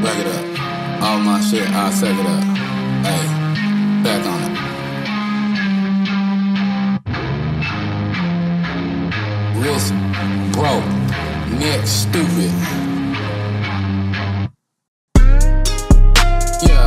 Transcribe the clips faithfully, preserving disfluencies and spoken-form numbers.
Back it up. All my shit, I suck it up. Hey, back on it. Wrist broke, neck stupid. Yeah,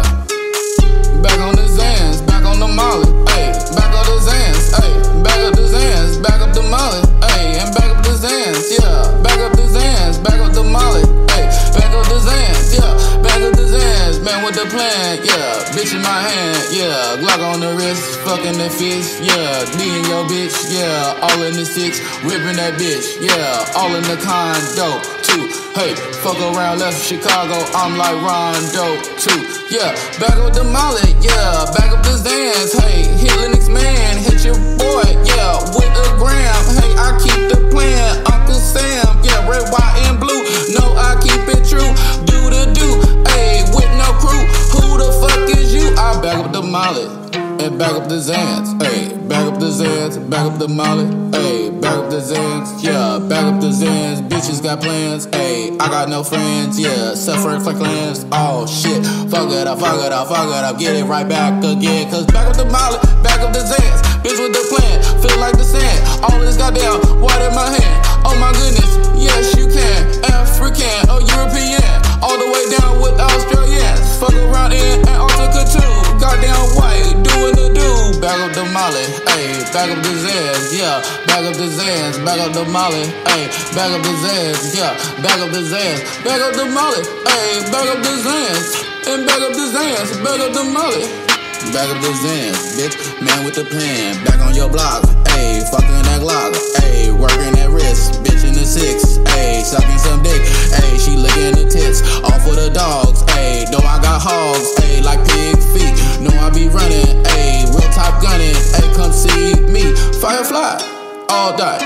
back on the Zans, back on the Molly. Hey, back up the Zans. Hey, back up the Zans, back up the Molly. Hey, and back up the Zans. Yeah, back up the Zans, back up the Molly. Hey, back up the Zans. Yeah, back up the Zans. Man with the plan. Yeah, bitch in my hand. Yeah, Glock on the wrist, fucking the fist. Yeah, me and your bitch. Yeah, all in the six, ripping that bitch. Yeah, all in the condo too. Hey, fuck around, left Chicago. I'm like Rondo too. Yeah, back up the Molly. Yeah, back up the Zans. Hey, hit Linux man, hit your boy. Yeah, with a gram. Hey, I keep the plan. Uncle Sam. Yeah, red, white, and blue. No, I keep it true. Do the do. Hey, with no crew. Who the fuck is you? I back up the Molly. And back up the Zans, ayy, back up the Zans, back up the Molly, ayy, back up the Zans, yeah, back up the Zans, bitches got plans, ayy, I got no friends, yeah, suffering for clans, oh shit, fuck it up, fuck it up, fuck it up, get it right back again, cause back up the Molly, back up the Zans, bitch with the plan, feel like the sand, all this goddamn water in my hand, oh my goodness, yes you can, African or European, all the way down with Australians, fuck around in Antarctica too, goddamn white, doing the do, back up the Molly, ayy, back up the Zans, yeah, back up the Zans, back up the Molly, ayy, back up the Zans, yeah, back up the Zans, back up the Molly, ayy, back up the Zans, and back up the Zans, back up the Molly, back up the Zans, bitch, man with the plan, back on your block, ayy, fucking that Glock, ayy, working that wrist, bitch in the six, ayy, sucking some dick, ayy, she licking the tits, all for the dogs, ayy, know I got hogs, ayy, like pig feet, know I be running, ayy, real top gunning, ayy, come see me, Firefly, all die,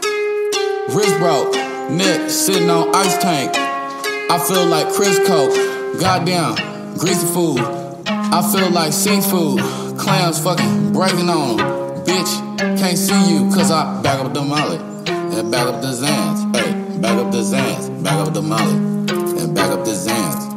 wrist broke, neck sitting on ice tank, I feel like Crisco, goddamn, greasy food, I feel like seafood, clams fucking breaking on them, bitch, can't see you cause I back up the Molly, and back up the Zans, ayy, back up the Zans, back up the Molly, and back up the Zans.